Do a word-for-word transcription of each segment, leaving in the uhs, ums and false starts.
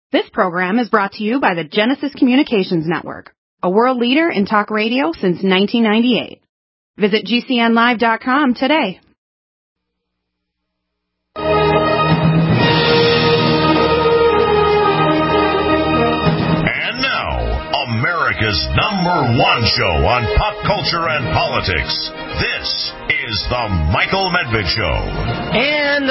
This program is brought to you by the Genesis Communications Network, a world leader in talk radio since nineteen ninety-eight. Visit G C N live dot com today. And now, America's number one show on pop culture and politics. This is The Michael Medved Show. And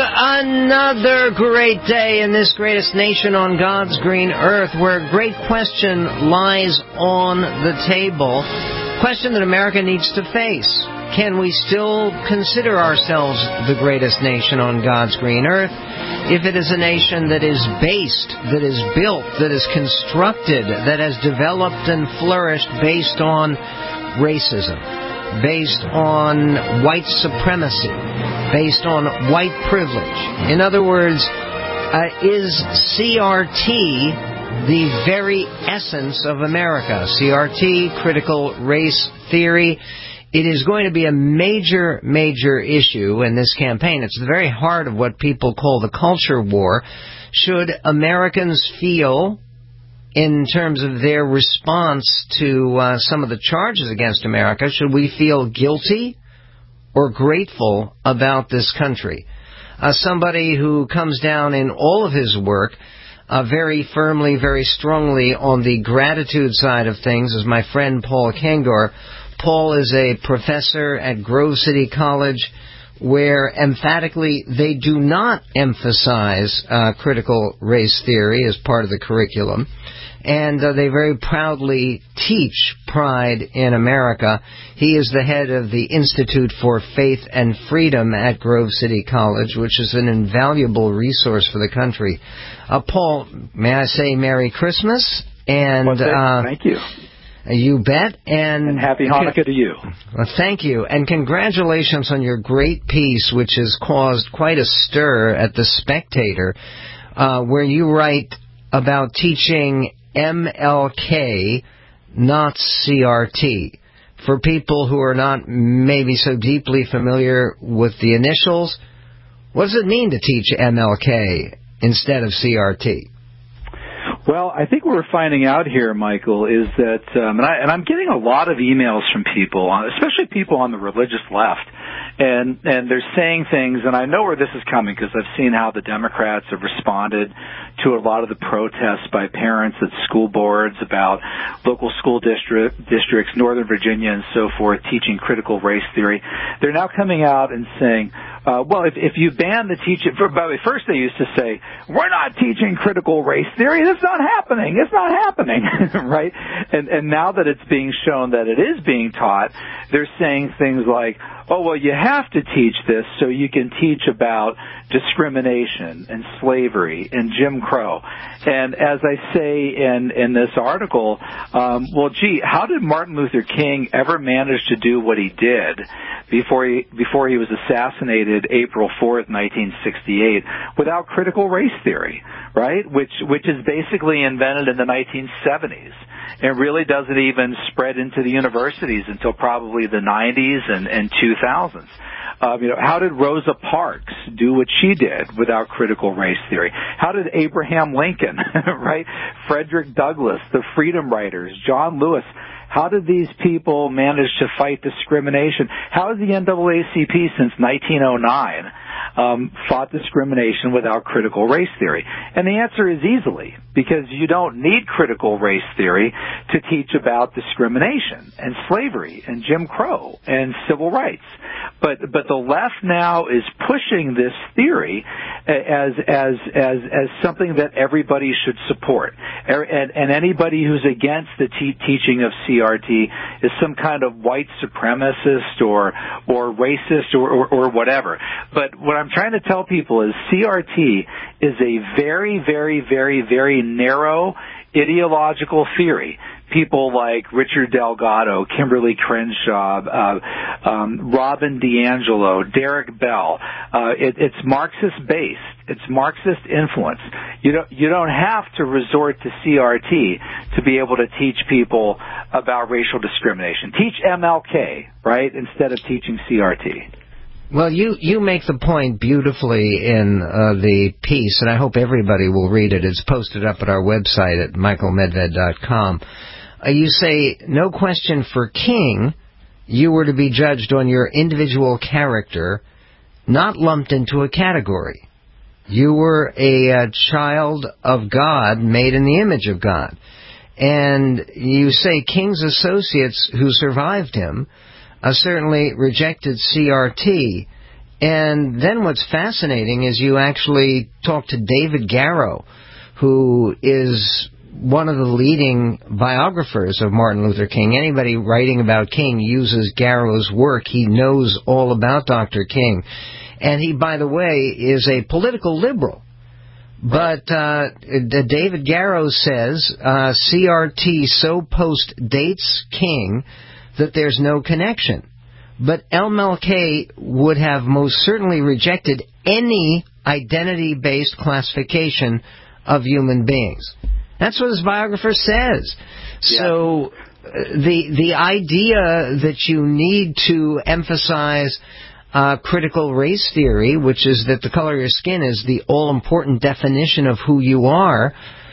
another great day in this greatest nation on God's green earth, where a great question lies on the table. Question that America needs to face. Can we still consider ourselves the greatest nation on God's green earth if it is a nation that is based, that is built, that is constructed, that has developed and flourished based on racism, based on white supremacy, based on white privilege? In other words, uh, is C R T the very essence of America? C R T, critical race theory. It is going to be a major, major issue in this campaign. It's the very heart of what people call the culture war. Should Americans feel, in terms of their response to uh, some of the charges against America, should we feel guilty or grateful about this country? Uh, somebody who comes down in all of his work uh, very firmly, very strongly on the gratitude side of things is my friend Paul Kengor. Paul is a professor at Grove City College, where emphatically they do not emphasize uh, critical race theory as part of the curriculum. And uh, they very proudly teach Pride in America. He is the head of the Institute for Faith and Freedom at Grove City College, which is an invaluable resource for the country. Uh, Paul, may I say Merry Christmas? And What's that? Uh, Thank you. You bet. And, and happy Hanukkah to you. Well, thank you. And congratulations on your great piece, which has caused quite a stir at The Spectator, uh, where you write about teaching M L K, not C R T. For people who are not maybe so deeply familiar with the initials, what does it mean to teach M L K instead of C R T? Well, I think what we're finding out here, Michael, is that, um, and, I, and I'm getting a lot of emails from people, especially people on the religious left, and and they're saying things, and I know where this is coming because I've seen how the Democrats have responded to a lot of the protests by parents at school boards about local school district, districts, Northern Virginia and so forth, teaching critical race theory. They're now coming out and saying, uh, well, if, if you ban the teaching, for, by the way, first they used to say, we're not teaching critical race theory. That's not happening. It's not happening, right? And, and now that it's being shown that it is being taught, they're saying things like, oh, well, you have to teach this so you can teach about discrimination and slavery and Jim Crow. And as I say in, in this article, um, well, gee, how did Martin Luther King ever manage to do what he did before he, before he was assassinated April fourth, nineteen sixty-eight, without critical race theory, right? Which, which is basically invented in the nineteen seventies. It really doesn't even spread into the universities until probably the nineties and, and two thousands. Um, you know, how did Rosa Parks do what she did without critical race theory? How did Abraham Lincoln, right? Frederick Douglass, the Freedom Riders, John Lewis, how did these people manage to fight discrimination? How has the N double A C P since nineteen oh nine um, fought discrimination without critical race theory? And the answer is easily, because you don't need critical race theory to teach about discrimination and slavery and Jim Crow and civil rights. But but the left now is pushing this theory as as as as something that everybody should support, and, and anybody who's against the te- teaching of C R T is some kind of white supremacist or or racist or, or or whatever. But what I'm trying to tell people is C R T is a very very very very narrow ideological theory. People like Richard Delgado, Kimberly Crenshaw, uh, um, Robin DiAngelo, Derek Bell. Uh, it, it's Marxist-based. It's Marxist influence. You don't, you don't have to resort to C R T to be able to teach people about racial discrimination. Teach M L K, right, instead of teaching C R T. Well, you, you make the point beautifully in uh, the piece, and I hope everybody will read it. It's posted up at our website at michael medved dot com. Uh, you say, no question for king, you were to be judged on your individual character, not lumped into a category. You were a uh, child of God, made in the image of God. And you say King's associates who survived him uh, certainly rejected C R T. And then what's fascinating is you actually talk to David Garrow, who is one of the leading biographers of Martin Luther King. Anybody writing about King uses Garrow's work. He knows all about Doctor King. And he, by the way, is a political liberal. But uh, David Garrow says uh, C R T so post-dates King that there's no connection. But M L K would have most certainly rejected any identity-based classification of human beings. That's what his biographer says. Yeah. So uh, the the idea that you need to emphasize uh, critical race theory, which is that the color of your skin is the all-important definition of who you are,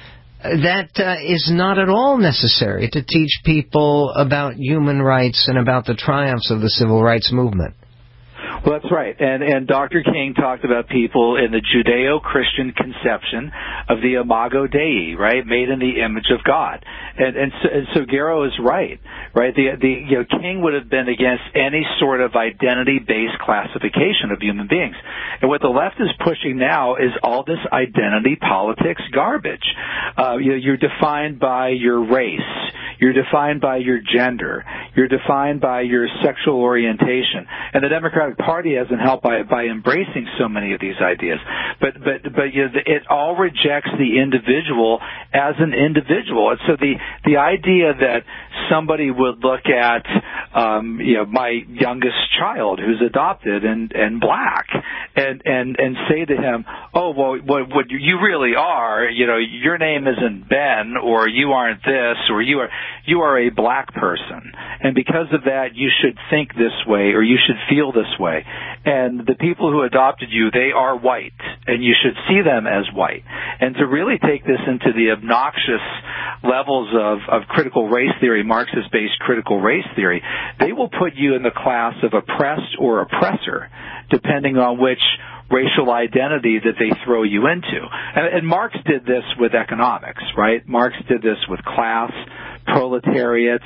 that uh, is not at all necessary to teach people about human rights and about the triumphs of the civil rights movement. Well, that's right. And and Doctor King talked about people in the Judeo-Christian conception of the Imago Dei, right, made in the image of God. And and so, and so Garrow is right, right? The the you know King would have been against any sort of identity-based classification of human beings. And what the left is pushing now is all this identity politics garbage. Uh, you know, you're defined by your race. You're defined by your gender. You're defined by your sexual orientation. And the Democratic Party hasn't helped by by embracing so many of these ideas. But but but you know, it all rejects the individual as an individual. And so the the idea that somebody would look at um, you know my youngest child who's adopted and and black and and and say to him, oh well, what what you really are, you know, your name isn't Ben, or you aren't this, or you are you are a black person, and because of that you should think this way or you should feel this way. And the people who adopted you, they are white, and you should see them as white. And to really take this into the obnoxious levels of, of critical race theory, Marxist-based critical race theory, they will put you in the class of oppressed or oppressor, depending on which racial identity that they throw you into. And, and Marx did this with economics, right? Marx did this with class, proletariat,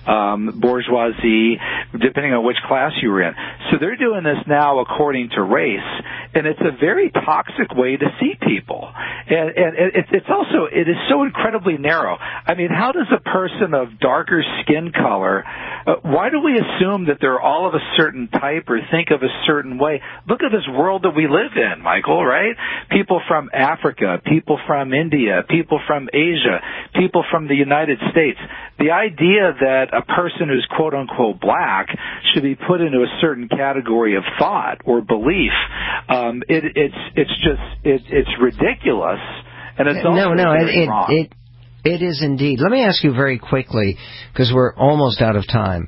um, bourgeoisie, depending on which class you were in. So they're doing this now according to race, and it's a very toxic way to see people. And, and it, it's also, it is so incredibly narrow. I mean, how does a person of darker skin color, uh, why do we assume that they're all of a certain type or think of a certain way? Look at this world that we live in, Michael, right? People from Africa, people from India, people from Asia, people from the United States. The idea that a person who's quote-unquote black should be put into a certain category of thought or belief, um, it, it's it's just it, it's ridiculous, and it's also no, no, very it, wrong. It, it is indeed. Let me ask you very quickly, because we're almost out of time.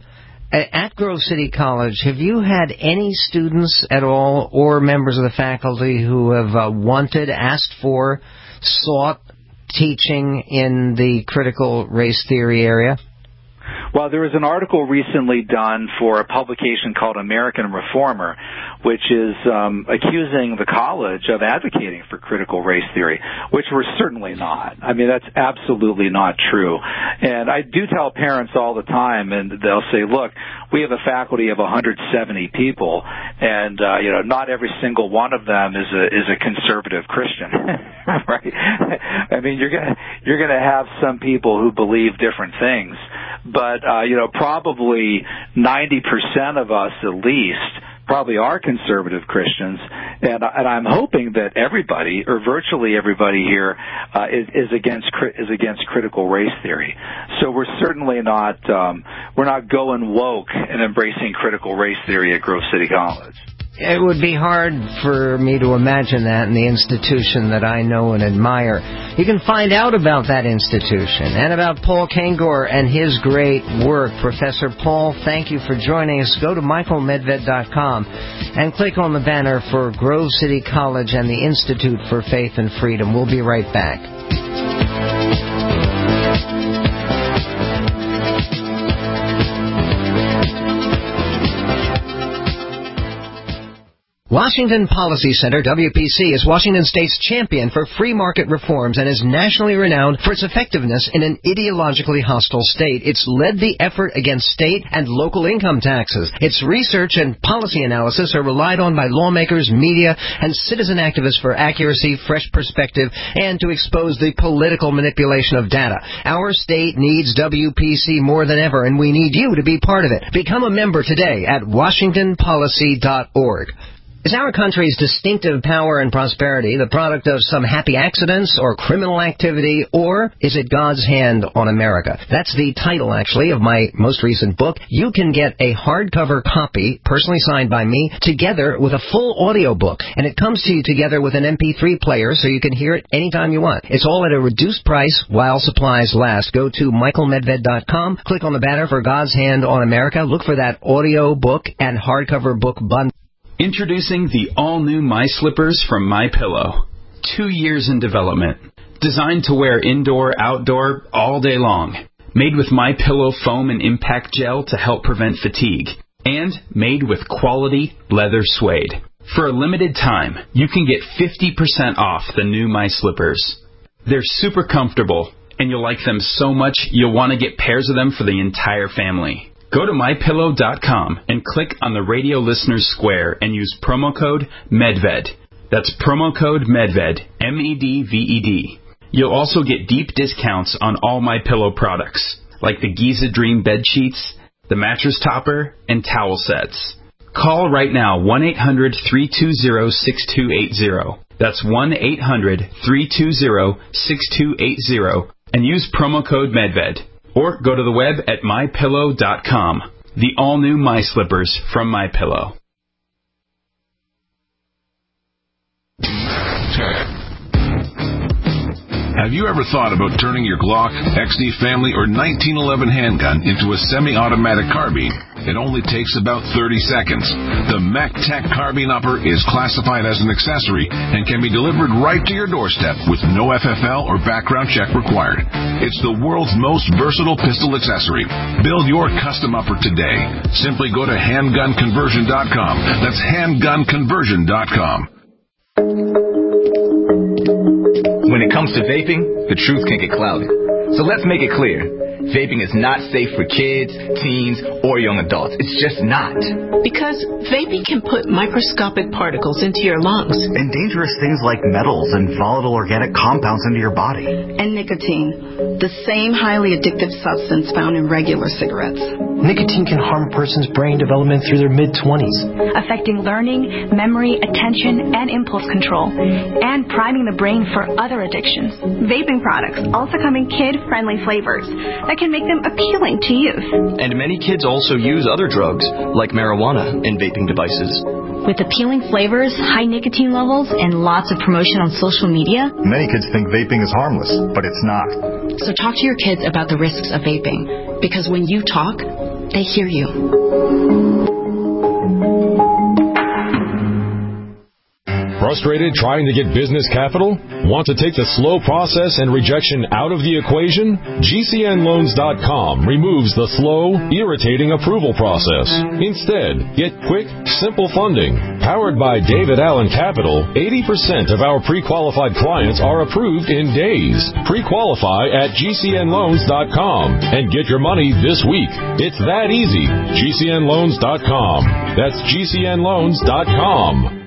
At Grove City College, have you had any students at all or members of the faculty who have uh, wanted, asked for, sought teaching in the critical race theory area? Well, there was an article recently done for a publication called American Reformer, which is um, accusing the college of advocating for critical race theory, which we're certainly not. I mean, that's absolutely not true. And I do tell parents all the time, and they'll say, look, we have a faculty of one hundred seventy people, and, uh, you know, not every single one of them is a, is a conservative Christian, right? I mean, you're gonna, you're gonna have some people who believe different things. But, uh, you know, probably ninety percent of us at least probably are conservative Christians, and, and I'm hoping that everybody, or virtually everybody here, uh, is, is against is against critical race theory. So we're certainly not um, we're not going woke and embracing critical race theory at Grove City College. It would be hard for me to imagine that in the institution that I know and admire. You can find out about that institution and about Paul Kengor and his great work. Professor Paul, thank you for joining us. Go to michael medved dot com and click on the banner for Grove City College and the Institute for Faith and Freedom. We'll be right back. Washington Policy Center, W P C, is Washington State's champion for free market reforms and is nationally renowned for its effectiveness in an ideologically hostile state. It's led the effort against state and local income taxes. Its research and policy analysis are relied on by lawmakers, media, and citizen activists for accuracy, fresh perspective, and to expose the political manipulation of data. Our state needs W P C more than ever, and we need you to be part of it. Become a member today at washington policy dot org. Is our country's distinctive power and prosperity the product of some happy accidents or criminal activity, or is it God's hand on America? That's the title, actually, of my most recent book. You can get a hardcover copy, personally signed by me, together with a full audio book, and it comes to you together with an M P three player so you can hear it anytime you want. It's all at a reduced price while supplies last. Go to michael medved dot com, click on the banner for God's Hand on America, look for that audio book and hardcover book bundle. Introducing the all-new My Slippers from MyPillow. Two years in development. Designed to wear indoor, outdoor, all day long. Made with MyPillow foam and impact gel to help prevent fatigue. And made with quality leather suede. For a limited time, you can get fifty percent off the new My Slippers. They're super comfortable, and you'll like them so much you'll want to get pairs of them for the entire family. Go to my pillow dot com and click on the radio listeners square and use promo code MEDVED. That's promo code MEDVED, M E D V E D. You'll also get deep discounts on all MyPillow products, like the Giza Dream bed sheets, the mattress topper, and towel sets. Call right now, one eight hundred, three two zero, six two eight zero. That's one eight hundred, three two zero, six two eight zero, and use promo code MEDVED. Or go to the web at my pillow dot com. The all-new My Slippers from MyPillow. Have you ever thought about turning your Glock, X D Family, or nineteen eleven handgun into a semi-automatic carbine? It only takes about thirty seconds. The MacTac Carbine Upper is classified as an accessory and can be delivered right to your doorstep with no F F L or background check required. It's the world's most versatile pistol accessory. Build your custom upper today. Simply go to handgun conversion dot com. That's handgun conversion dot com. When it comes to vaping, the truth can get clouded. So let's make it clear. Vaping is not safe for kids, teens, or young adults. It's just not. Because vaping can put microscopic particles into your lungs. And dangerous things like metals and volatile organic compounds into your body. And nicotine, the same highly addictive substance found in regular cigarettes. Nicotine can harm a person's brain development through their mid-twenties. Affecting learning, memory, attention, and impulse control. And priming the brain for other addictions. Vaping products also come in kid-friendly flavors that can make them appealing to youth. And many kids also use other drugs, like marijuana, in vaping devices. With appealing flavors, high nicotine levels, and lots of promotion on social media, many kids think vaping is harmless, but it's not. So talk to your kids about the risks of vaping, because when you talk, they hear you. Frustrated trying to get business capital? Want to take the slow process and rejection out of the equation? G C N loans dot com removes the slow, irritating approval process. Instead, get quick, simple funding. Powered by David Allen Capital, eighty percent of our pre-qualified clients are approved in days. Pre-qualify at G C N loans dot com and get your money this week. It's that easy. G C N loans dot com. That's G C N loans dot com.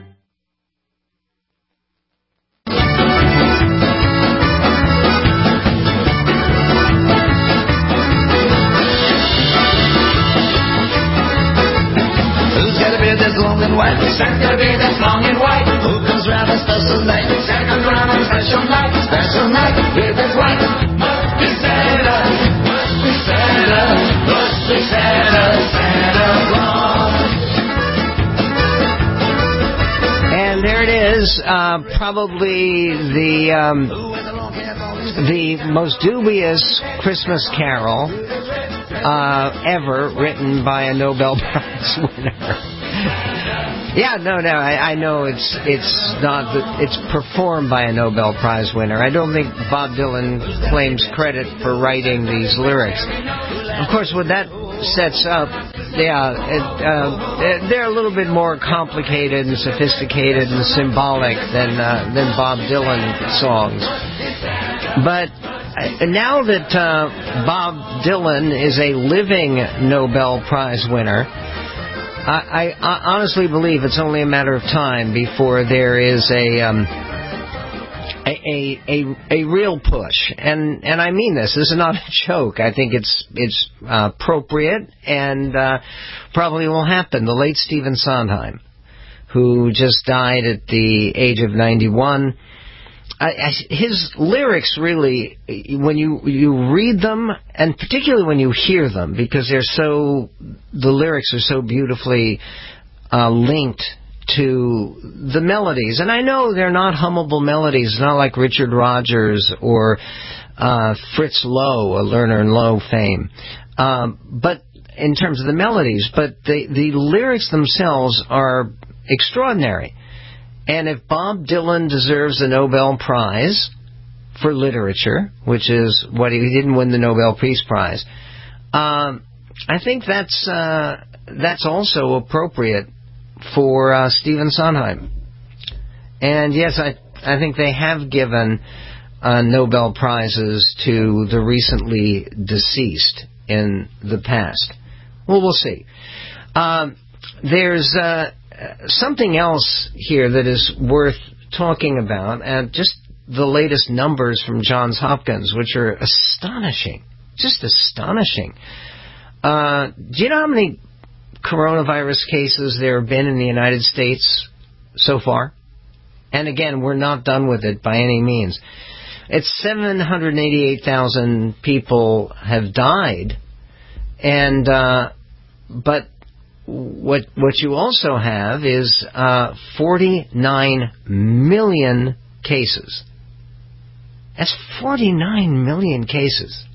White. Santa Be that's long and white. Who comes round a special night? Santa comes round a special night. Special night with his white. Must be Santa. Must be Santa. Must be Santa. Santa Claus. is uh, probably the um, the most dubious Christmas carol uh, ever written by a Nobel Prize winner. Yeah, no, no, I, I know it's it's not the, it's performed by a Nobel Prize winner. I don't think Bob Dylan claims credit for writing these lyrics. Of course, what that sets up, yeah, it, uh, they're a little bit more complicated and sophisticated and symbolic than uh, than Bob Dylan songs. But uh, now that uh, Bob Dylan is a living Nobel Prize winner, I, I honestly believe it's only a matter of time before there is a um, a, a a a real push, and and I mean this. This is not a joke. I think it's it's uh, appropriate and uh, probably will happen. The late Stephen Sondheim, who just died at the age of ninety-one. I, I, his lyrics really, when you you read them, and particularly when you hear them, because they're so, the lyrics are so beautifully uh, linked to the melodies. And I know they're not hummable melodies, not like Richard Rodgers or uh, Fritz Lowe, a Lerner and Lowe fame. Um, but in terms of the melodies, but the the lyrics themselves are extraordinary. And if Bob Dylan deserves a Nobel Prize for literature, which is what he, he didn't win the Nobel Peace Prize, um, I think that's uh, that's also appropriate for uh, Stephen Sondheim. And yes, I I think they have given uh, Nobel Prizes to the recently deceased in the past. Well, we'll see. Um, there's uh, something else here that is worth talking about, and just the latest numbers from Johns Hopkins, which are astonishing, just astonishing. Uh, do you know how many coronavirus cases there have been in the United States so far? And again, we're not done with it by any means. It's seven hundred eighty-eight thousand people have died, and uh, but what what you also have is uh, forty-nine million cases. That's forty-nine million cases.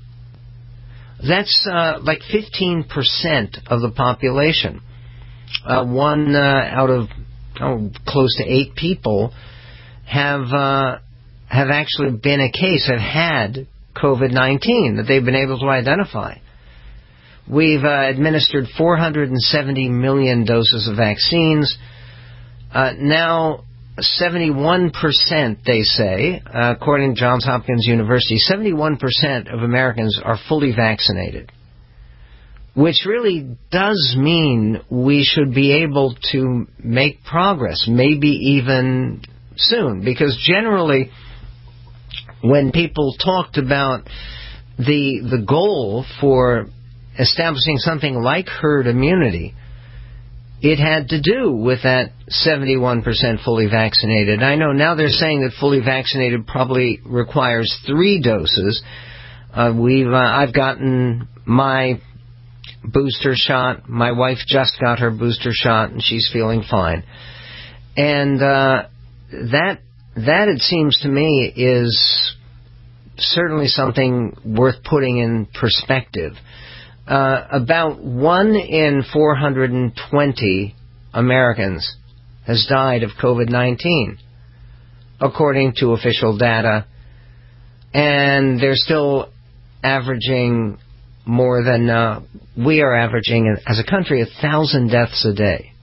That's uh, like fifteen percent of the population. Uh, one uh, out of oh, close to eight people have uh, have actually been a case, have had COVID nineteen that they've been able to identify. We've uh, administered four hundred seventy million doses of vaccines. Uh, now, seventy-one percent, they say, uh, according to Johns Hopkins University, seventy-one percent of Americans are fully vaccinated, which really does mean we should be able to make progress, maybe even soon, because generally when people talked about the the goal for establishing something like herd immunity, it had to do with that seventy-one percent fully vaccinated. I know now they're saying that fully vaccinated probably requires three doses. Uh, we've uh, I've gotten my booster shot. My wife just got her booster shot, and she's feeling fine. And uh, that that it seems to me is certainly something worth putting in perspective. Uh, about one in four hundred twenty Americans has died of COVID nineteen, according to official data, and they're still averaging more than uh, we are averaging as a country, a thousand deaths a day.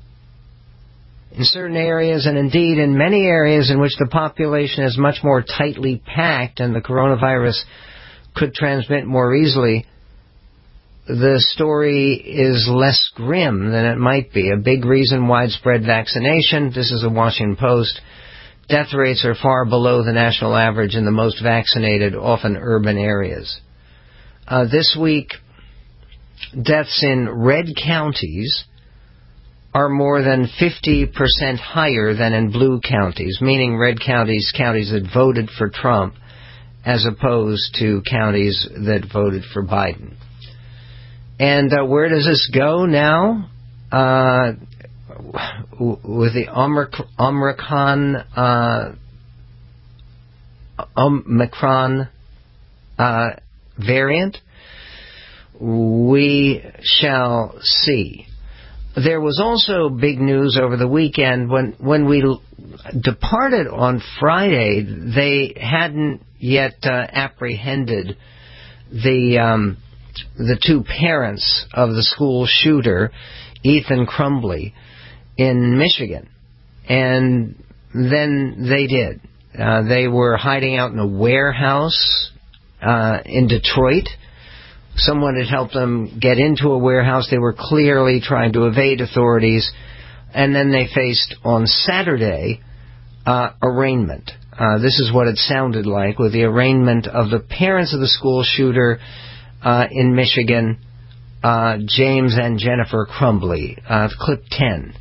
In certain areas, and indeed in many areas in which the population is much more tightly packed and the coronavirus could transmit more easily, the story is less grim than it might be. A big reason, widespread vaccination. This is a Washington Post. Death rates are far below the national average in the most vaccinated, often urban areas. Uh, this week, deaths in red counties are more than fifty percent higher than in blue counties, meaning red counties, counties that voted for Trump, as opposed to counties that voted for Biden. And uh, where does this go now? Uh, with the Omicron, Omicron, uh, Omicron uh, variant? We shall see. There was also big news over the weekend when when we departed on Friday. They hadn't yet uh, apprehended the um, the two parents of the school shooter, Ethan Crumbley, in Michigan, and then they did. Uh, they were hiding out in a warehouse uh, in Detroit. Someone had helped them get into a warehouse. They were clearly trying to evade authorities. And then they faced, on Saturday, uh, arraignment. Uh, this is what it sounded like with the arraignment of the parents of the school shooter uh, in Michigan, uh, James and Jennifer Crumbley. Uh, clip ten.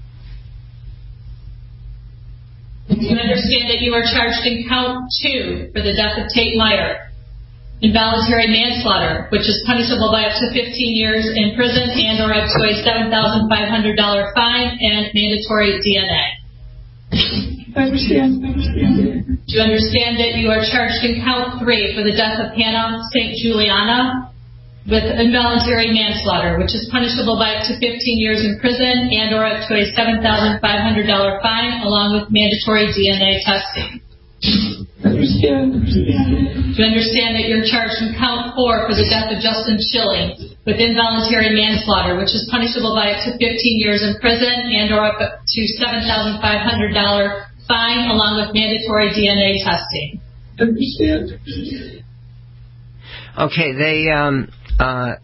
Do you understand that you are charged in count two for the death of Tate Meyer? Involuntary manslaughter, which is punishable by up to fifteen years in prison and or up to a seven thousand five hundred dollars fine and mandatory D N A. I understand. I understand. Do you understand that you are charged in count three for the death of Hannah Saint Juliana with involuntary manslaughter, which is punishable by up to fifteen years in prison and or up to a seven thousand five hundred dollars fine along with mandatory D N A testing? I understand. Do you understand that you're charged in count four for the death of Justin Schilling with involuntary manslaughter, which is punishable by up to fifteen years in prison and or up to seven thousand five hundred dollars fine along with mandatory D N A testing? I understand. Okay, they um uh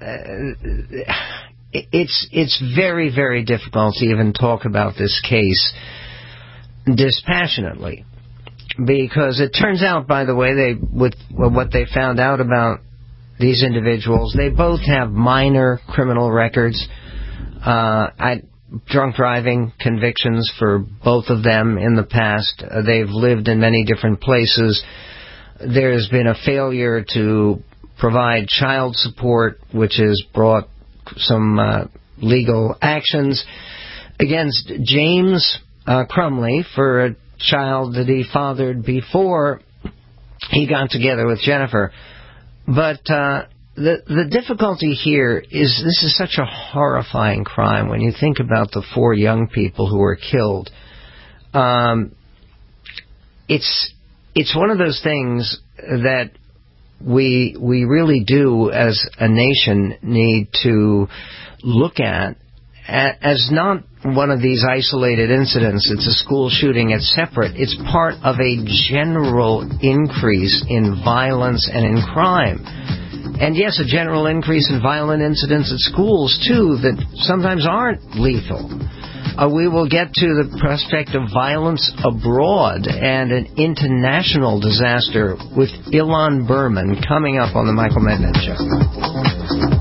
it's it's very very difficult to even talk about this case dispassionately. Because it turns out, by the way, they with what they found out about these individuals, they both have minor criminal records, uh, I, drunk driving convictions for both of them in the past. Uh, they've lived in many different places. There's been a failure to provide child support, which has brought some uh, legal actions against James uh, Crumbley for a child that he fathered before he got together with Jennifer. But uh, the the difficulty here is this is such a horrifying crime when you think about the four young people who were killed. Um, it's it's one of those things that we we really do as a nation need to look at as not one of these isolated incidents. It's a school shooting. It's separate. It's part of a general increase in violence and in crime. And yes, a general increase in violent incidents at schools, too, that sometimes aren't lethal. Uh, we will get to the prospect of violence abroad and an international disaster with Ilan Berman coming up on the Michael Medved Show.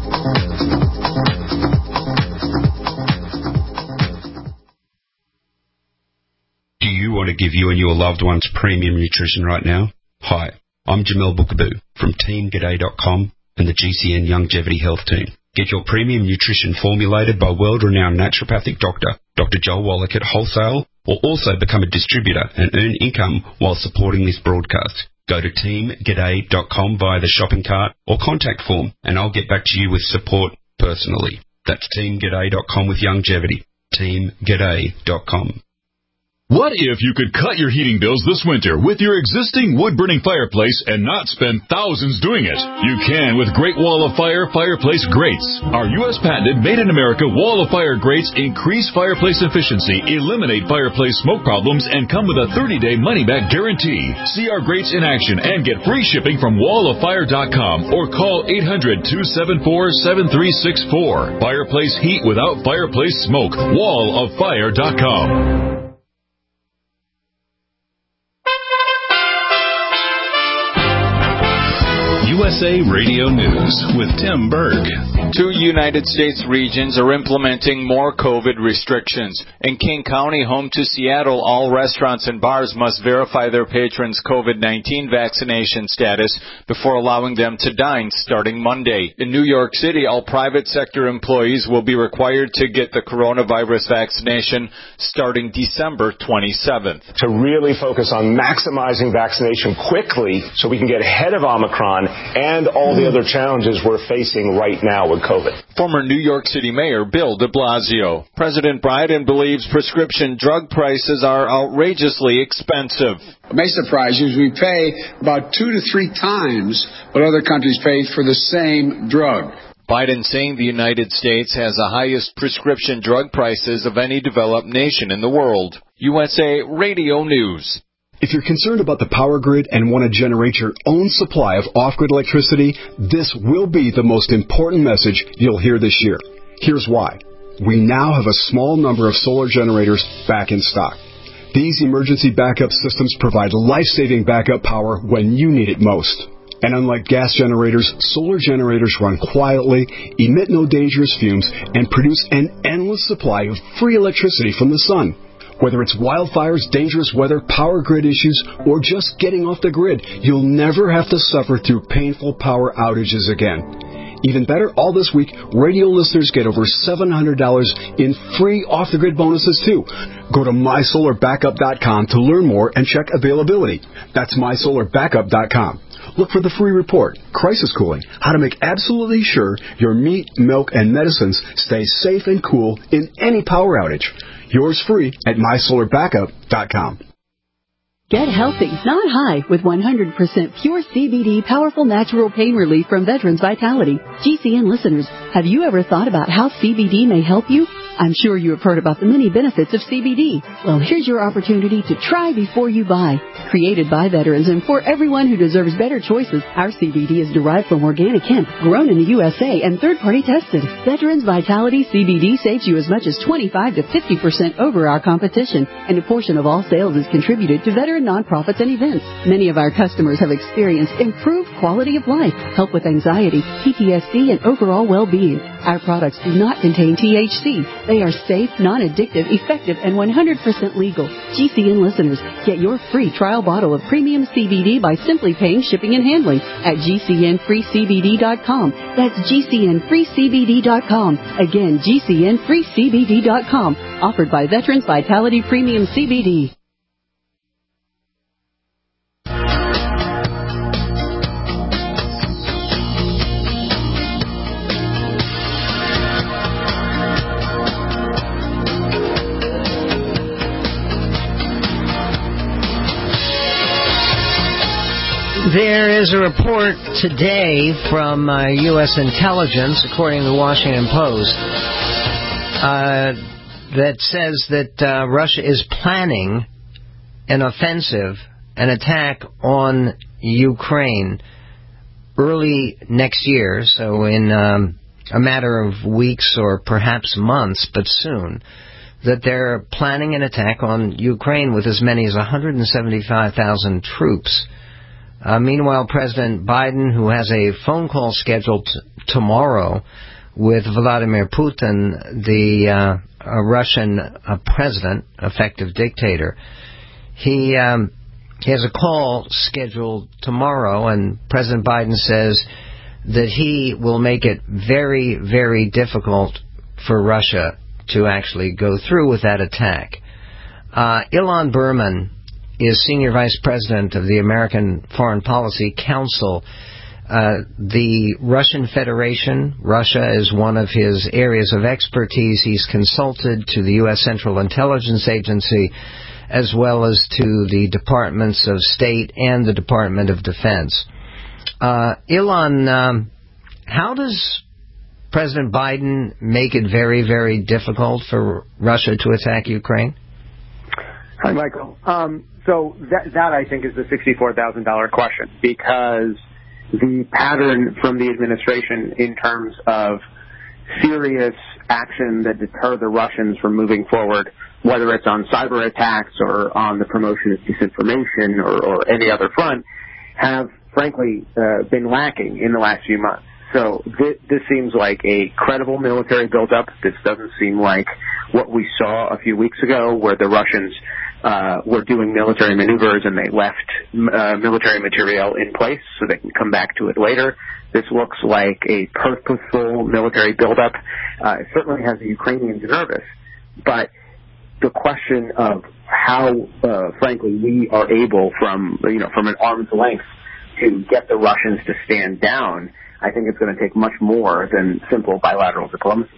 Do you want to give you and your loved ones premium nutrition right now? Hi, I'm Jamel Bookaboo from team g'day dot com and the G C N Longevity Health Team. Get your premium nutrition formulated by world-renowned naturopathic doctor, Doctor Joel Wallach at Wholesale, or also become a distributor and earn income while supporting this broadcast. Go to team g'day dot com via the shopping cart or contact form, and I'll get back to you with support personally. That's team g'day dot com with Longevity. team g'day dot com. What if you could cut your heating bills this winter with your existing wood-burning fireplace and not spend thousands doing it? You can with Great Wall of Fire Fireplace Grates. Our U S patented made-in-America Wall of Fire grates increase fireplace efficiency, eliminate fireplace smoke problems, and come with a thirty-day money-back guarantee. See our grates in action and get free shipping from wall of fire dot com or call eight hundred, two seven four, seven three six four. Fireplace heat without fireplace smoke. wall of fire dot com. U S A Radio News with Tim Berg. Two United States regions are implementing more COVID restrictions. In King County, home to Seattle, all restaurants and bars must verify their patrons' COVID nineteen vaccination status before allowing them to dine starting Monday. In New York City, all private sector employees will be required to get the coronavirus vaccination starting December twenty-seventh. To really focus on maximizing vaccination quickly so we can get ahead of Omicron and all the other challenges we're facing right now with COVID. Former New York City Mayor Bill de Blasio. President Biden believes prescription drug prices are outrageously expensive. It may surprise you, we pay about two to three times what other countries pay for the same drug. Biden saying the United States has the highest prescription drug prices of any developed nation in the world. U S A Radio News. If you're concerned about the power grid and want to generate your own supply of off-grid electricity, this will be the most important message you'll hear this year. Here's why. We now have a small number of solar generators back in stock. These emergency backup systems provide life-saving backup power when you need it most. And unlike gas generators, solar generators run quietly, emit no dangerous fumes, and produce an endless supply of free electricity from the sun. Whether it's wildfires, dangerous weather, power grid issues, or just getting off the grid, you'll never have to suffer through painful power outages again. Even better, all this week, radio listeners get over seven hundred dollars in free off-the-grid bonuses, too. Go to my solar backup dot com to learn more and check availability. That's my solar backup dot com. Look for the free report, Crisis Cooling, how to make absolutely sure your meat, milk, and medicines stay safe and cool in any power outage. Yours free at my solar backup dot com. Get healthy, not high, with one hundred percent pure C B D powerful natural pain relief from Veterans Vitality. G C N listeners, have you ever thought about how C B D may help you? I'm sure you have heard about the many benefits of C B D. Well, here's your opportunity to try before you buy. Created by veterans and for everyone who deserves better choices, our C B D is derived from organic hemp, grown in the U S A and third-party tested. Veterans Vitality C B D saves you as much as twenty-five to fifty percent over our competition, and a portion of all sales is contributed to veteran nonprofits and events. Many of our customers have experienced improved quality of life, help with anxiety, P T S D, and overall well-being. Our products do not contain T H C. They are safe, non-addictive, effective, and one hundred percent legal. G C N listeners, get your free trial bottle of premium C B D by simply paying shipping and handling at G C N free C B D dot com. That's G C N free C B D dot com. Again, G C N free C B D dot com. Offered by Veterans Vitality Premium C B D. There is a report today from uh, U S intelligence, according to the Washington Post, uh, that says that uh, Russia is planning an offensive, an attack on Ukraine early next year, so in um, a matter of weeks or perhaps months, but soon, that they're planning an attack on Ukraine with as many as one hundred seventy-five thousand troops. Uh, meanwhile, President Biden, who has a phone call scheduled t- tomorrow with Vladimir Putin, the uh, uh, Russian uh, president, effective dictator, he, um, he has a call scheduled tomorrow, and President Biden says that he will make it very, very difficult for Russia to actually go through with that attack. Uh, Ilan Berman is Senior Vice President of the American Foreign Policy Council. Uh, the Russian Federation, Russia is one of his areas of expertise. He's consulted to the U S Central Intelligence Agency as well as to the Departments of State and the Department of Defense. Uh, Ilan, um, how does President Biden make it very, very difficult for Russia to attack Ukraine? Hi, Michael. Um, so that, that, I think, is the sixty-four thousand dollars question, because the pattern from the administration in terms of serious action that deter the Russians from moving forward, whether it's on cyber attacks or on the promotion of disinformation or, or any other front, have, frankly, uh, been lacking in the last few months. So this, this seems like a credible military buildup. This doesn't seem like what we saw a few weeks ago, where the Russians uh, were doing military maneuvers and they left uh, military material in place so they can come back to it later. This looks like a purposeful military buildup. Uh, it certainly has the Ukrainians nervous, but the question of how, uh, frankly, we are able from, you know, from an arm's length to get the Russians to stand down, I think it's going to take much more than simple bilateral diplomacy.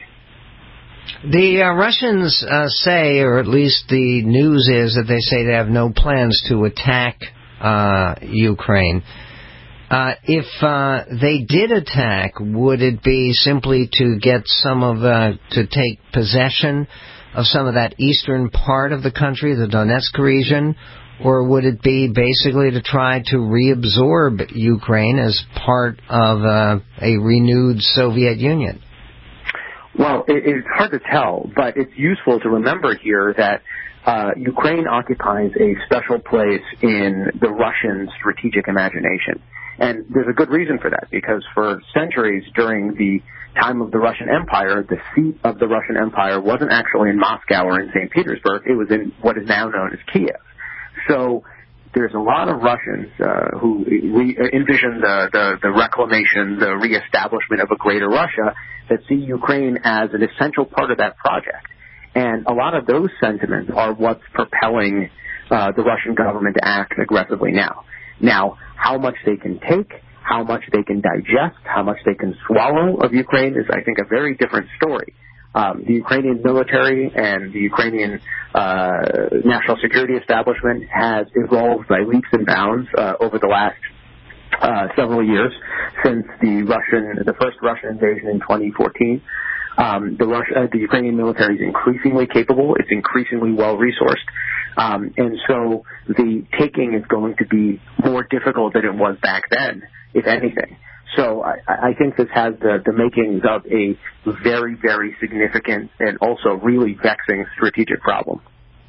The uh, Russians uh, say, or at least the news is that they say they have no plans to attack uh, Ukraine. Uh, if uh, they did attack, would it be simply to get some of, uh, to take possession of some of that eastern part of the country, the Donetsk region, or would it be basically to try to reabsorb Ukraine as part of uh, a renewed Soviet Union? Well, it, it's hard to tell, but it's useful to remember here that uh, Ukraine occupies a special place in the Russian strategic imagination. And there's a good reason for that, because for centuries during the time of the Russian Empire, the seat of the Russian Empire wasn't actually in Moscow or in Saint Petersburg. It was in what is now known as Kiev. So there's a lot of Russians uh, who re- envision the, the, the reclamation, the reestablishment of a greater Russia that see Ukraine as an essential part of that project. And a lot of those sentiments are what's propelling uh, the Russian government to act aggressively now. Now, how much they can take, how much they can digest, how much they can swallow of Ukraine is, I think, a very different story. Um, the Ukrainian military and the Ukrainian uh, national security establishment has evolved by leaps and bounds uh, over the last uh, several years since the Russian, the first Russian invasion in twenty fourteen. Um, the, Russia, uh, the Ukrainian military is increasingly capable. It's increasingly well-resourced. Um, and so the taking is going to be more difficult than it was back then, if anything. So I, I think this has the, the makings of a very, very significant and also really vexing strategic problem.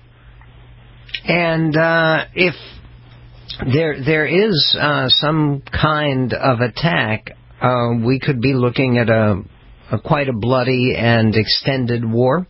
And uh, if there there is uh, some kind of attack, uh, we could be looking at a, a quite a bloody and extended war?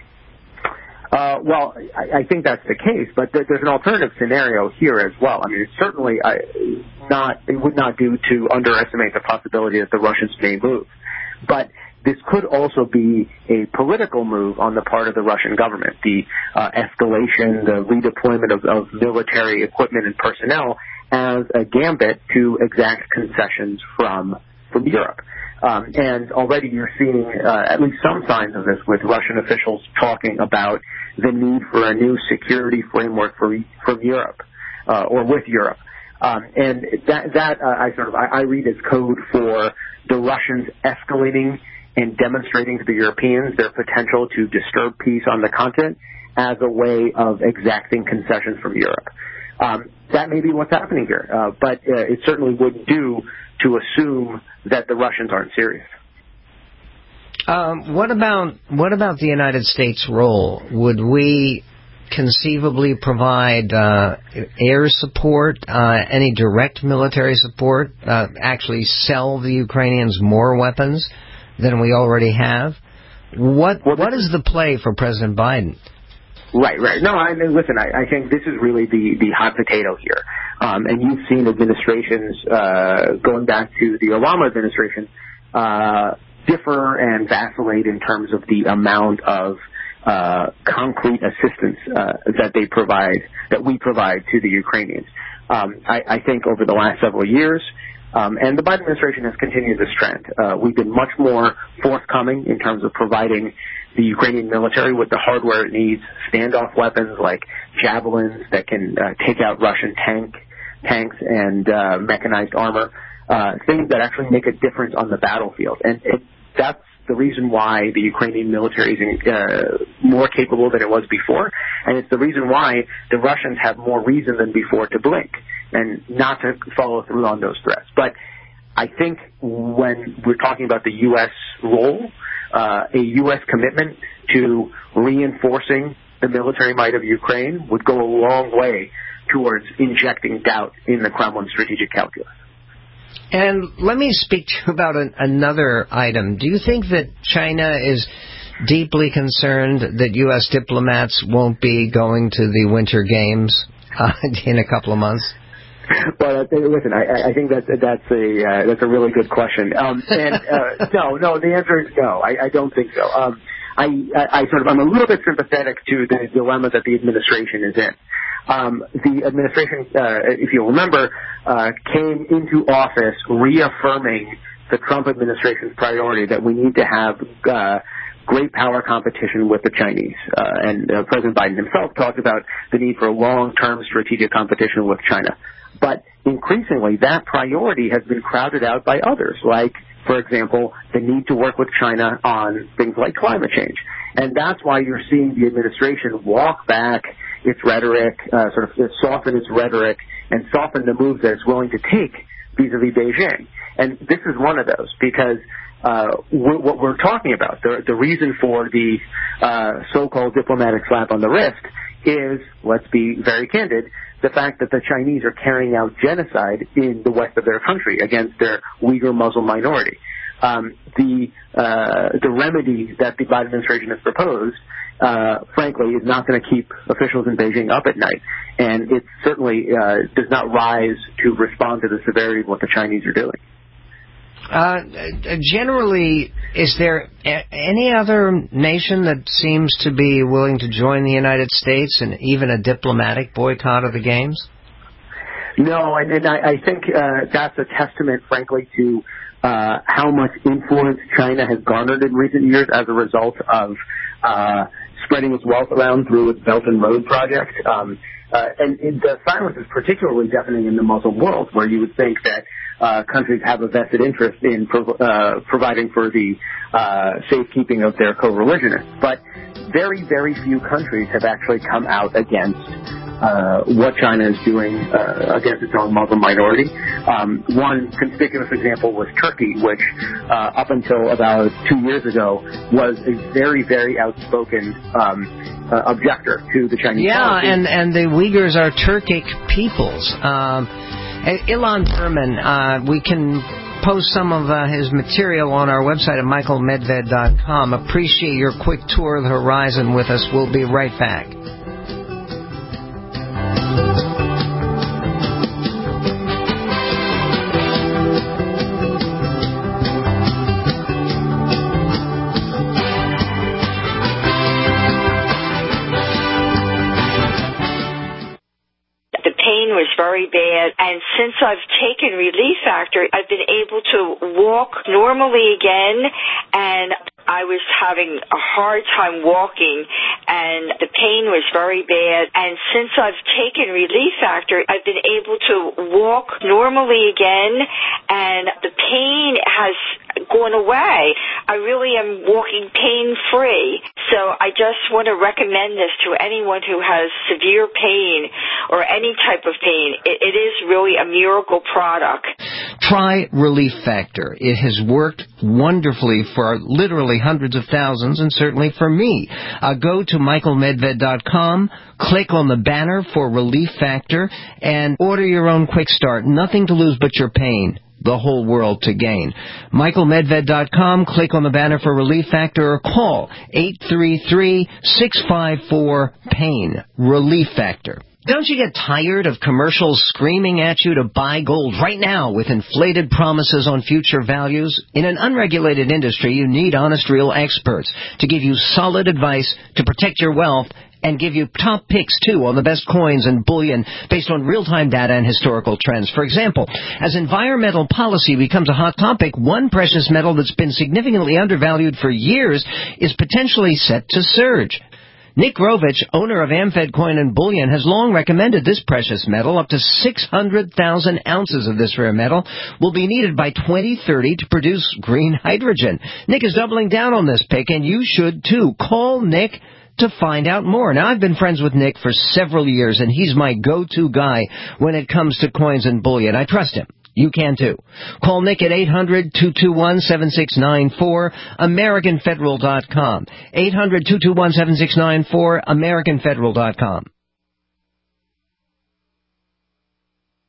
Uh, well, I, I think that's the case, but th- there's an alternative scenario here as well. I mean, it's certainly uh, not, it would not do to underestimate the possibility that the Russians may move. But this could also be a political move on the part of the Russian government. The uh, escalation, the redeployment of, of military equipment and personnel as a gambit to exact concessions from, from Europe. Um, and already you're seeing uh, at least some signs of this with Russian officials talking about the need for a new security framework for from Europe uh, or with Europe. Um, and that, that uh, I sort of I, I read as code for the Russians escalating and demonstrating to the Europeans their potential to disturb peace on the continent as a way of exacting concessions from Europe. Um, that may be what's happening here, uh, but uh, it certainly wouldn't do to assume that the Russians aren't serious. Um, what about what about the United States' role? Would we conceivably provide uh, air support, uh, any direct military support, uh, actually sell the Ukrainians more weapons than we already have? What well, what is the play for President Biden? Right, right. No, I mean, listen, I, I think this is really the, the hot potato here. Um, and you've seen administrations, uh, going back to the Obama administration, uh, differ and vacillate in terms of the amount of, uh, concrete assistance, uh, that they provide, that we provide to the Ukrainians. Um, I, I think over the last several years, um, and the Biden administration has continued this trend. Uh, we've been much more forthcoming in terms of providing the Ukrainian military with the hardware it needs, standoff weapons like javelins that can uh, take out Russian tank tanks and uh, mechanized armor, uh, things that actually make a difference on the battlefield. And it, that's the reason why the Ukrainian military is uh, more capable than it was before, and it's the reason why the Russians have more reason than before to blink and not to follow through on those threats. But I think when we're talking about the U S role, uh, a U S commitment to reinforcing the military might of Ukraine would go a long way towards injecting doubt in the Kremlin strategic calculus. And let me speak to you about an, another item. Do you think that China is deeply concerned that U S diplomats won't be going to the Winter Games uh, in a couple of months? Well, uh, listen, I, I think that that's a uh, that's a really good question. Um, and uh, no, no, the answer is no. I, I don't think so. Um, I, I, I sort of I'm a little bit sympathetic to the dilemma that the administration is in. Um, the administration, uh, if you remember, uh, came into office reaffirming the Trump administration's priority that we need to have uh, great power competition with the Chinese. Uh, and uh, President Biden himself talked about the need for long-term strategic competition with China. But increasingly, that priority has been crowded out by others, like, for example, the need to work with China on things like climate change. And that's why you're seeing the administration walk back its rhetoric, uh, sort of soften its rhetoric, and soften the moves that it's willing to take vis-a-vis Beijing. And this is one of those, because uh, w- what we're talking about, the, the reason for the uh, so-called diplomatic slap on the wrist is, let's be very candid, the fact that the Chinese are carrying out genocide in the west of their country against their Uyghur Muslim minority. Um, the uh, the remedy that the Biden administration has proposed, uh, frankly, is not going to keep officials in Beijing up at night, and it certainly uh, does not rise to respond to the severity of what the Chinese are doing. Uh, generally, is there a- any other nation that seems to be willing to join the United States in even a diplomatic boycott of the Games? No, and, and I, I think uh, that's a testament, frankly, to uh, how much influence China has garnered in recent years as a result of uh, spreading its wealth around through its Belt and Road project. Um, uh, and, and the silence is particularly deafening in the Muslim world, where you would think that uh, countries have a vested interest in prov- uh, providing for the uh, safekeeping of their co-religionists. But very, very few countries have actually come out against Uh, what China is doing uh, against its own Muslim minority. Um, one conspicuous example was Turkey, which uh, up until about two years ago was a very, very outspoken um, uh, objector to the Chinese yeah, policy. and, and the Uyghurs are Turkic peoples. Um, Ilan Berman, uh, we can post some of uh, his material on our website at michael medved dot com. Appreciate your quick tour of the horizon with us. We'll be right back. Was very bad, and since I've taken Relief Factor, I've been able to walk normally again, and I was having a hard time walking, and the pain was very bad. And since I've taken Relief Factor, I've been able to walk normally again, and the pain has gone away. I really am walking pain-free. So I just want to recommend this to anyone who has severe pain or any type of pain. It, it is really a miracle product. Try Relief Factor. It has worked wonderfully for literally hundreds of thousands, and certainly for me. Uh, go to michael medved dot com, click on the banner for Relief Factor, and order your own quick start. Nothing to lose but your pain. The whole world to gain. michael medved dot com, click on the banner for Relief Factor, or call eight three three, six five four, PAIN. Relief Factor. Don't you get tired of commercials screaming at you to buy gold right now with inflated promises on future values? In an unregulated industry, you need honest, real experts to give you solid advice to protect your wealth and give you top picks, too, on the best coins and bullion based on real-time data and historical trends. For example, as environmental policy becomes a hot topic, one precious metal that's been significantly undervalued for years is potentially set to surge. Nick Grovich, owner of AmFed Coin and Bullion, has long recommended this precious metal. Up to six hundred thousand ounces of this rare metal will be needed by twenty thirty to produce green hydrogen. Nick is doubling down on this pick, and you should too. Call Nick to find out more. Now, I've been friends with Nick for several years, and he's my go-to guy when it comes to coins and bullion. I trust him. You can too. Call Nick at eight hundred, two two one, seven six nine four, American Federal dot com. eight hundred, two two one, seven six nine four, American Federal dot com.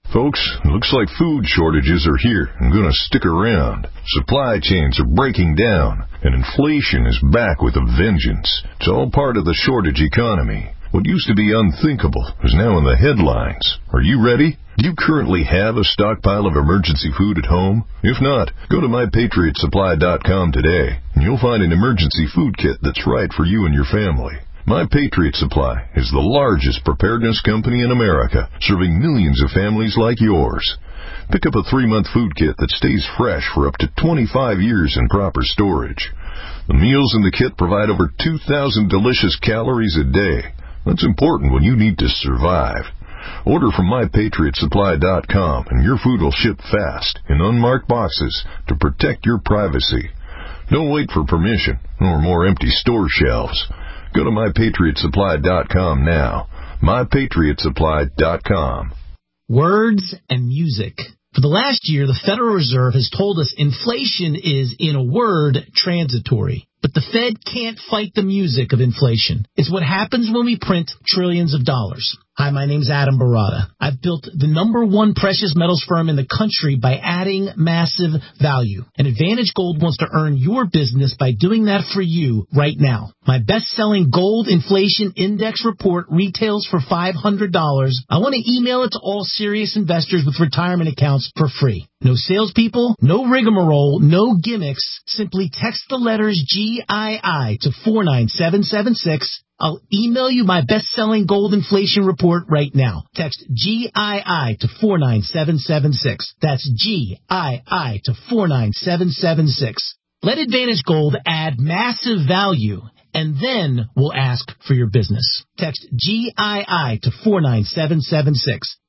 Folks, it looks like food shortages are here and going to stick around. Supply chains are breaking down, and inflation is back with a vengeance. It's all part of the shortage economy. What used to be unthinkable is now in the headlines. Are you ready? Do you currently have a stockpile of emergency food at home? If not, go to my patriot supply dot com today, and you'll find an emergency food kit that's right for you and your family. My Patriot Supply is the largest preparedness company in America, serving millions of families like yours. Pick up a three-month food kit that stays fresh for up to twenty-five years in proper storage. The meals in the kit provide over two thousand delicious calories a day. That's important when you need to survive. Order from my patriot supply dot com, and your food will ship fast in unmarked boxes to protect your privacy. Don't wait for permission or more empty store shelves. Go to my patriot supply dot com now. my patriot supply dot com. Words and music. For the last year, the Federal Reserve has told us inflation is, in a word, transitory. But the Fed can't fight the music of inflation. It's what happens when we print trillions of dollars. Hi, my name's Adam Barada. I've built the number one precious metals firm in the country by adding massive value. And Advantage Gold wants to earn your business by doing that for you right now. My best-selling Gold Inflation Index report retails for five hundred dollars. I want to email it to all serious investors with retirement accounts for free. No salespeople, no rigmarole, no gimmicks. Simply text the letters G I I to four nine seven seven six. I'll email you my best-selling gold inflation report right now. Text G I I to four nine seven seven six. That's G I I to four nine seven seven six. Let Advantage Gold add massive value, and then we'll ask for your business. Text G I I to four nine seven seven six.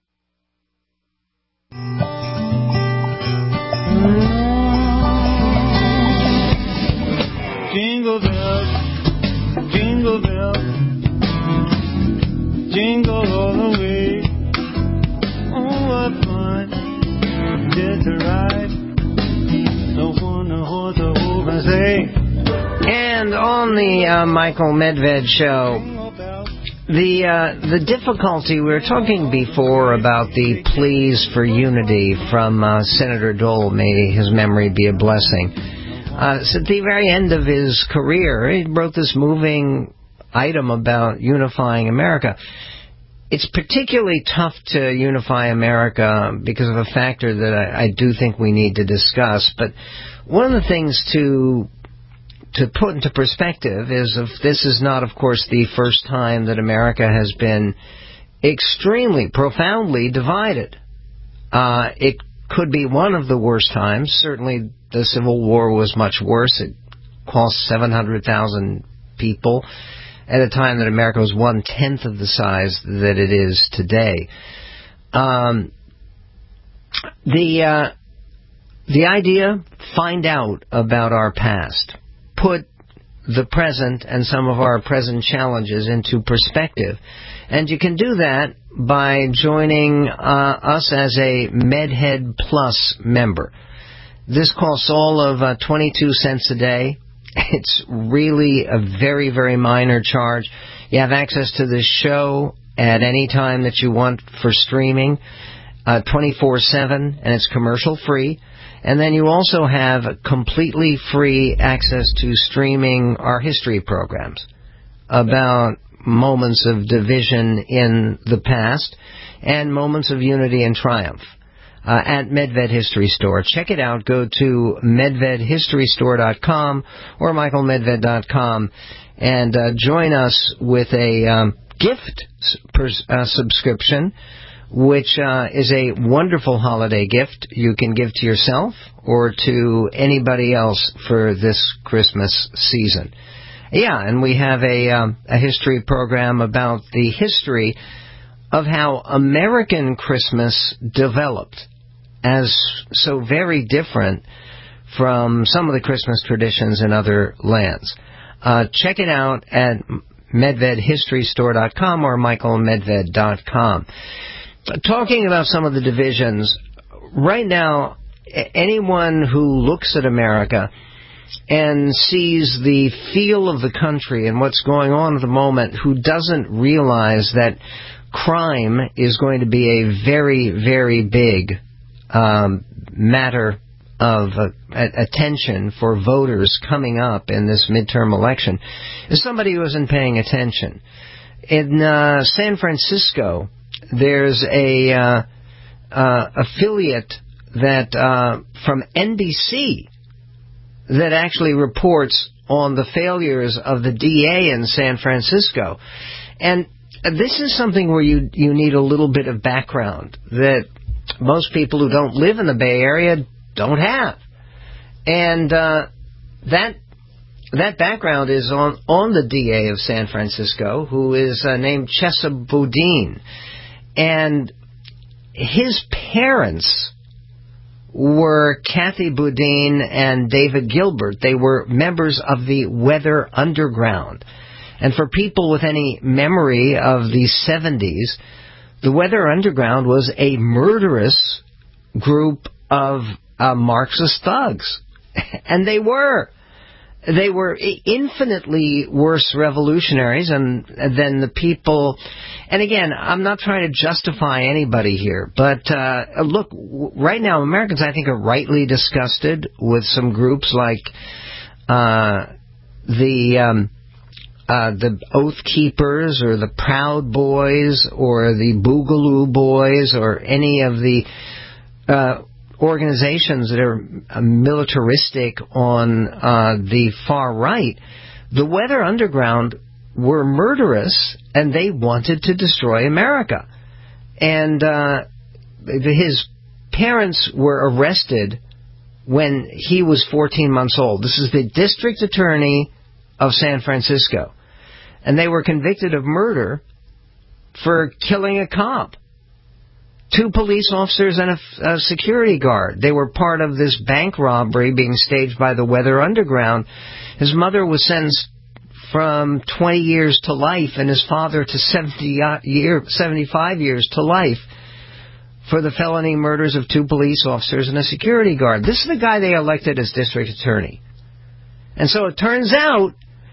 Jingle bells. Jingle bells, jingle all the way. Oh, what fun it is to ride upon the horse of open sleigh. And on the uh, Michael Medved show, the uh, the difficulty, we were talking before about the pleas for unity from uh, Senator Dole, may his memory be a blessing. Uh, so at the very end of his career, he wrote this moving item about unifying America. It's particularly tough to unify America because of a factor that I, I do think we need to discuss. But one of the things to to put into perspective is if this is not, of course, the first time that America has been extremely, profoundly divided. Uh, it could be one of the worst times. Certainly the Civil War was much worse. It cost seven hundred thousand people at a time that America was one-tenth of the size that it is today. Um, the uh, the idea, find out about our past, put the present and some of our present challenges into perspective. And you can do that by joining uh, us as a MedHead Plus member. This costs all of uh, twenty-two cents a day. It's really a very, very minor charge. You have access to this show at any time that you want for streaming, uh, twenty-four seven, and it's commercial-free. And then you also have completely free access to streaming our history programs about moments of division in the past and moments of unity and triumph. Uh, at Medved History Store. Check it out. Go to medved history store dot com or michael medved dot com and uh, join us with a um, gift pers- uh, subscription, which uh, is a wonderful holiday gift you can give to yourself or to anybody else for this Christmas season. Yeah, and we have a, um, a history program about the history of how American Christmas developed as so very different from some of the Christmas traditions in other lands. Uh, check it out at medved history store dot com or michael medved dot com. Talking about some of the divisions, right now, anyone who looks at America and sees the feel of the country and what's going on at the moment who doesn't realize that crime is going to be a very, very big um, matter of uh, attention for voters coming up in this midterm election is somebody who isn't paying attention. In uh, San Francisco, there's a uh, uh, affiliate that uh, from N B C that actually reports on the failures of the D A in San Francisco. And this is something where you you need a little bit of background that most people who don't live in the Bay Area don't have. And uh, that that background is on, on the D A of San Francisco, who is uh, named Chesa Boudin. And his parents were Kathy Boudin and David Gilbert. They were members of the Weather Underground. And for people with any memory of the seventies, the Weather Underground was a murderous group of uh, Marxist thugs. And they were. They were infinitely worse revolutionaries and, than the people. And again, I'm not trying to justify anybody here, but uh, look, right now Americans, I think, are rightly disgusted with some groups like uh, the um, uh, the Oath Keepers or the Proud Boys or the Boogaloo Boys or any of the uh, organizations that are militaristic on uh, the far right. The Weather Underground were murderous, and they wanted to destroy America. And uh, his parents were arrested when he was fourteen months old. This is the district attorney of San Francisco. And they were convicted of murder for killing a cop. Two police officers and a, a security guard. They were part of this bank robbery being staged by the Weather Underground. His mother was sentenced from twenty years to life and his father to seventy year, seventy-five years to life for the felony murders of two police officers and a security guard. This is the guy they elected as district attorney. And so it turns out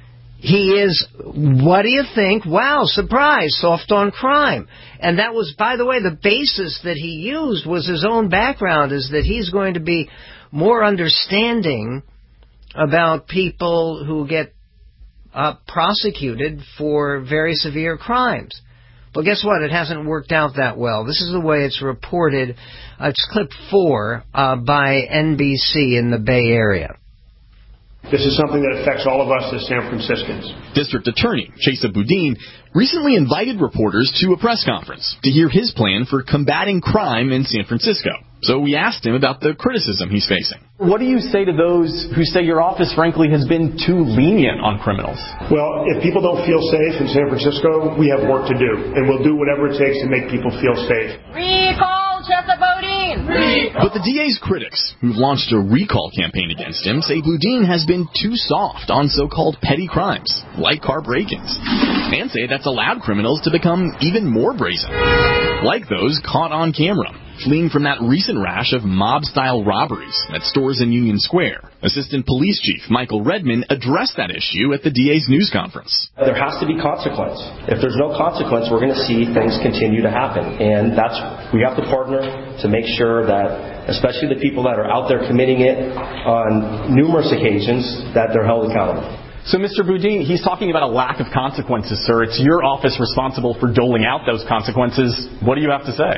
he is, what do you think? Wow, surprise, soft on crime. And that was, by the way, the basis that he used was his own background, is that he's going to be more understanding about people who get uh, prosecuted for very severe crimes. But guess what? It hasn't worked out that well. This is the way it's reported. Uh, it's clip four uh, by N B C in the Bay Area. This is something that affects all of us as San Franciscans. District Attorney Chesa Boudin recently invited reporters to a press conference to hear his plan for combating crime in San Francisco. So we asked him about the criticism he's facing. What do you say to those who say your office, frankly, has been too lenient on criminals? Well, if people don't feel safe in San Francisco, we have work to do, and we'll do whatever it takes to make people feel safe. Recall Chesa Boudin! Recall. But the D A's critics, who've launched a recall campaign against him, say Boudin has been too soft on so-called petty crimes, like car break-ins, and say that's allowed criminals to become even more brazen, like those caught on camera, fleeing from that recent rash of mob-style robberies at stores in Union Square. Assistant Police Chief Michael Redman addressed that issue at the D A's news conference. There has to be consequence. If there's no consequence, we're going to see things continue to happen. And that's, we have to partner to make sure that, especially the people that are out there committing it on numerous occasions, that they're held accountable. So, Mister Boudin, he's talking about a lack of consequences, sir. It's your office responsible for doling out those consequences. What do you have to say?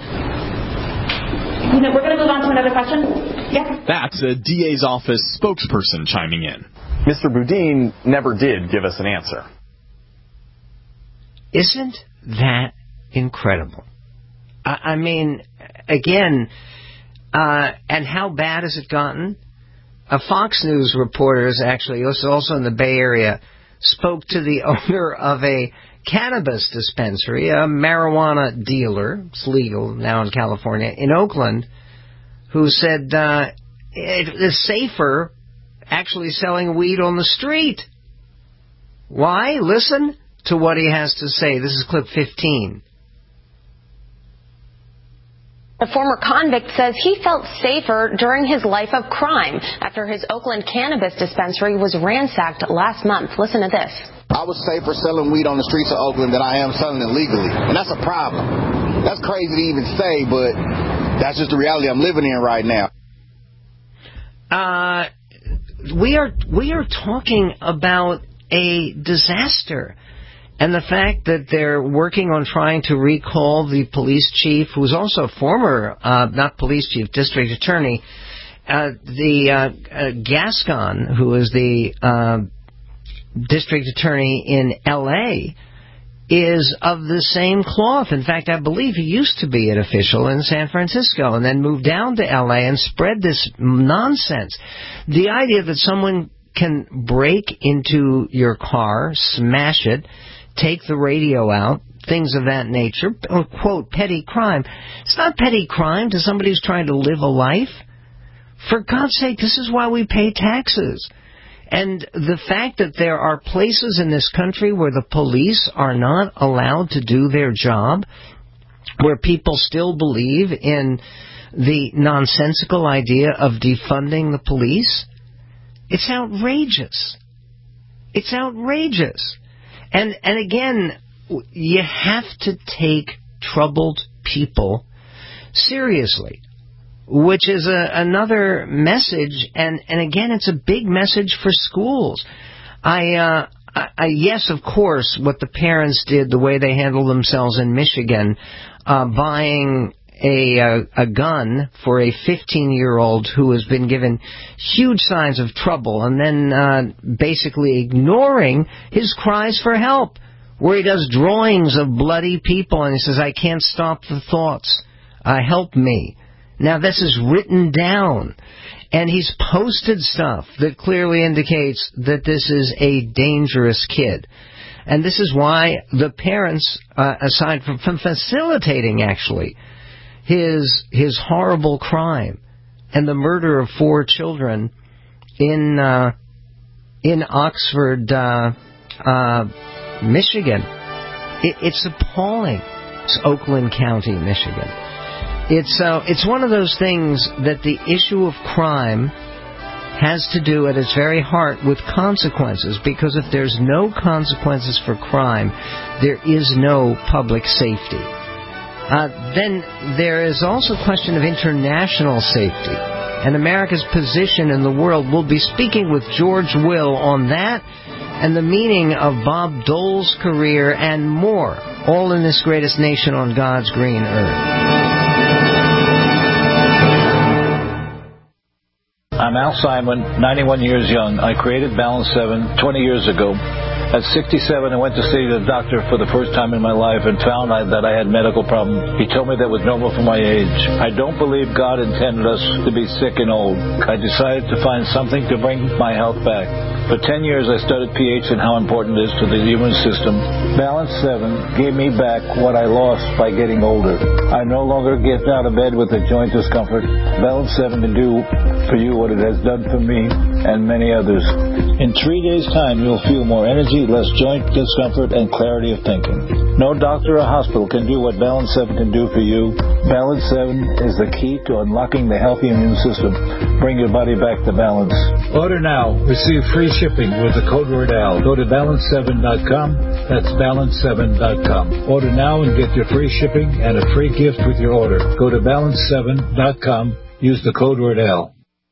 You know, we're going to move on to another question. Yeah. That's a D A's office spokesperson chiming in. Mister Boudin never did give us an answer. Isn't that incredible? I, I mean, again, uh, and how bad has it gotten? A Fox News reporters, actually, also in the Bay Area, spoke to the owner of a cannabis dispensary, a marijuana dealer, it's legal now in California, in Oakland, who said uh, it is safer actually selling weed on the street. Why? Listen to what he has to say. This is clip fifteen. The former convict says he felt safer during his life of crime after his Oakland cannabis dispensary was ransacked last month. Listen to this. I was safer selling weed on the streets of Oakland than I am selling it legally. And that's a problem. That's crazy to even say, but that's just the reality I'm living in right now. Uh, we are we are talking about a disaster. And the fact that they're working on trying to recall the police chief, who's also a former, uh, not police chief, district attorney, uh, the uh, uh, Gascon, who is the uh, district attorney in L A, is of the same cloth. In fact, I believe he used to be an official in San Francisco and then moved down to L A and spread this nonsense. The idea that someone can break into your car, smash it, take the radio out, things of that nature, quote, petty crime. It's not petty crime to somebody who's trying to live a life. For God's sake, this is why we pay taxes. And the fact that there are places in this country where the police are not allowed to do their job, where people still believe in the nonsensical idea of defunding the police, it's outrageous. It's outrageous. And and again, you have to take troubled people seriously, which is a, another message. And, and again, it's a big message for schools. I, uh, I, I yes, of course, what the parents did, the way they handled themselves in Michigan, uh, buying a, a a gun for a fifteen-year-old who has been given huge signs of trouble, and then uh, basically ignoring his cries for help, where he does drawings of bloody people and he says, "I can't stop the thoughts. Uh, help me." Now, this is written down, and he's posted stuff that clearly indicates that this is a dangerous kid. And this is why the parents, uh, aside from, from facilitating, actually, his his horrible crime and the murder of four children in uh, in Oxford, uh, uh, Michigan. It, it's appalling. It's Oakland County, Michigan. It's uh, it's one of those things that the issue of crime has to do at its very heart with consequences, because if there's no consequences for crime, there is no public safety. Uh, then there is also a question of international safety and America's position in the world. We'll be speaking with George Will on that and the meaning of Bob Dole's career and more, all in this greatest nation on God's green earth. I'm Al Simon, ninety-one years young. I created Balance seven twenty years ago. At sixty-seven, I went to see the doctor for the first time in my life and found I, that I had medical problems. He told me that was normal for my age. I don't believe God intended us to be sick and old. I decided to find something to bring my health back. For ten years, I studied pH and how important it is to the immune system. Balance seven gave me back what I lost by getting older. I no longer get out of bed with a joint discomfort. Balance seven can do for you what it has done for me and many others. In three days' time, you'll feel more energy, less joint discomfort, and clarity of thinking. No doctor or hospital can do what Balance seven can do for you. Balance seven is the key to unlocking the healthy immune system. Bring your body back to balance. Order now. Receive free shipping with the code word Al. Go to balance seven dot com. That's balance seven dot com. Order now and get your free shipping and a free gift with your order. Go to balance seven dot com. Use the code word Al.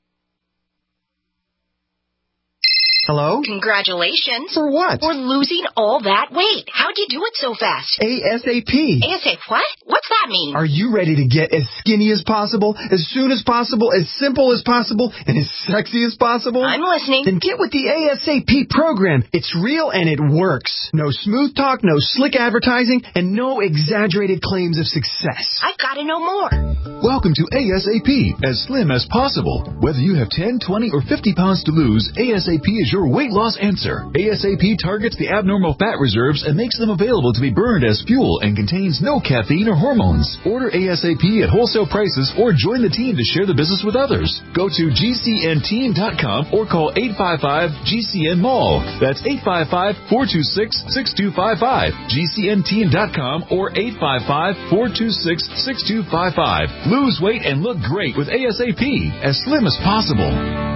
Hello? Congratulations. For what? For losing all that weight. How'd you do it so fast? ASAP. ASAP what? What's that mean? Are you ready to get as skinny as possible, as soon as possible, as simple as possible, and as sexy as possible? I'm listening. Then get with the ASAP program. It's real and it works. No smooth talk, no slick advertising, and no exaggerated claims of success. I've got to know more. Welcome to ASAP, as slim as possible. Whether you have ten, twenty, or fifty pounds to lose, ASAP is your your weight loss answer. ASAP targets the abnormal fat reserves and makes them available to be burned as fuel and contains no caffeine or hormones. Order ASAP at wholesale prices or join the team to share the business with others. Go to G C N team dot com or call eight five five G C N mall. That's eight five five, four two six, six two five five. G C N team dot com or eight five five, four two six, six two five five. Lose weight and look great with ASAP, as slim as possible.